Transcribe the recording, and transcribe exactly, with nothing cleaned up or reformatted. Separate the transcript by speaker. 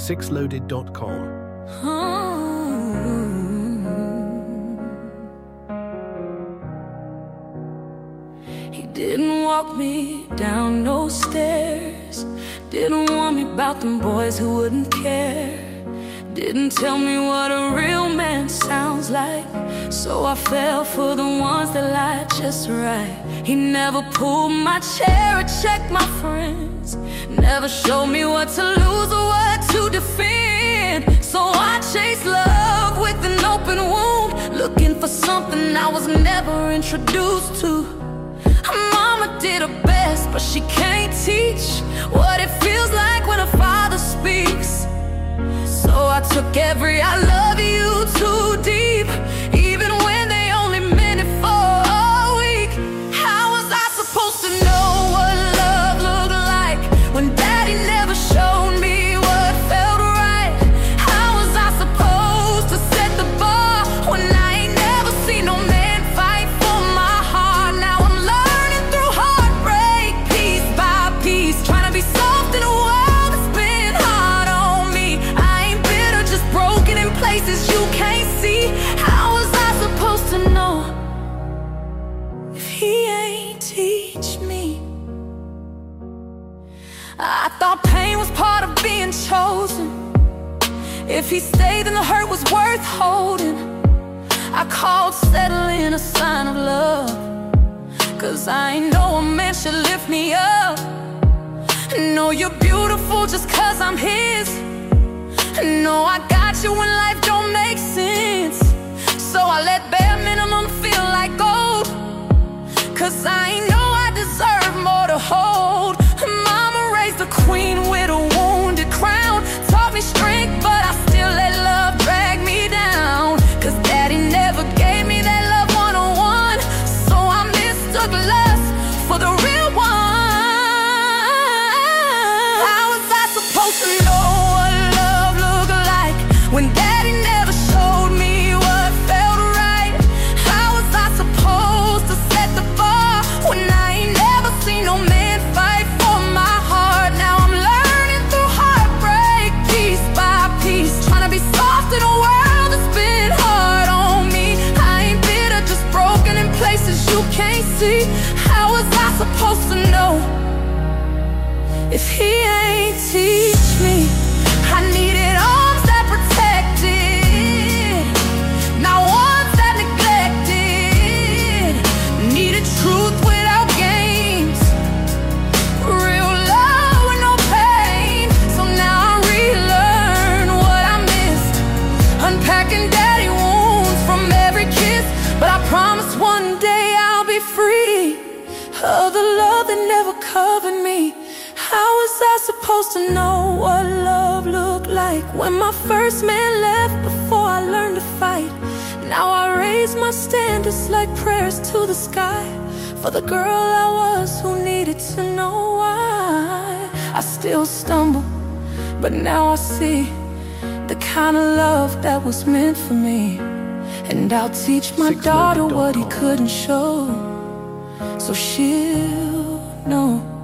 Speaker 1: six loaded dot com.
Speaker 2: He didn't walk me down no stairs, didn't warn me about them boys who wouldn't care, didn't tell me what a real man sounds like, so I fell for the ones that lied just right. He never pulled my chair or checked my friends, never showed me what to lose or what to defend. So I chased love with an open wound, looking for something I was never introduced to. Mama did her best, but she can't teach what it feels like when a father speaks. So I took every I love you too deep, even when they only meant it for a week. How was I supposed to know what love looked like when daddy never showed me what felt right? How was I supposed to set the bar when I ain't never seen no man fight for my heart? Now I'm learning through heartbreak, piece by piece, trying to be soft in a world that's been hard on me. I ain't bitter, just broken in places you can't see. How was I supposed to know if he ain't teach me? I thought pain was part of being chosen. If he stayed, then the hurt was worth holding. I called settling a sign of love, cause I ain't know a man should lift me up. No, you're beautiful just cause I'm his. No, I got you when life don't make sense. So I let bare minimum feel like gold, cause I ain't know I deserve more to hold. Mama raised a queen with a wounded crown, taught me strength, but I still let love drag me down. Cause daddy never gave me that love one-on-one, so I mistook lust for the real one. How was I supposed to know what love looked like when daddy never showed me what felt right? How was I supposed to set the bar when I ain't never seen no man fight for my heart? Now I'm learning through heartbreak, piece by piece, trying to be soft in a world that's been hard on me. I ain't bitter, just broken in places you can't see. How was I supposed to know if he ain't teach me? I needed arms that protected, not ones that neglected. Needed truth without games, real love with no pain. So now I relearn what I missed, unpacking daddy wounds from every kiss. But I promise one day I'll be free of the love that never covered me. How was I supposed to know what love looked like when my first man left before I learned to fight? Now I raise my standards like prayers to the sky for the girl I was who needed to know why. I still stumble, but now I see the kind of love that was meant for me. And I'll teach my daughter what he couldn't show, so she'll know.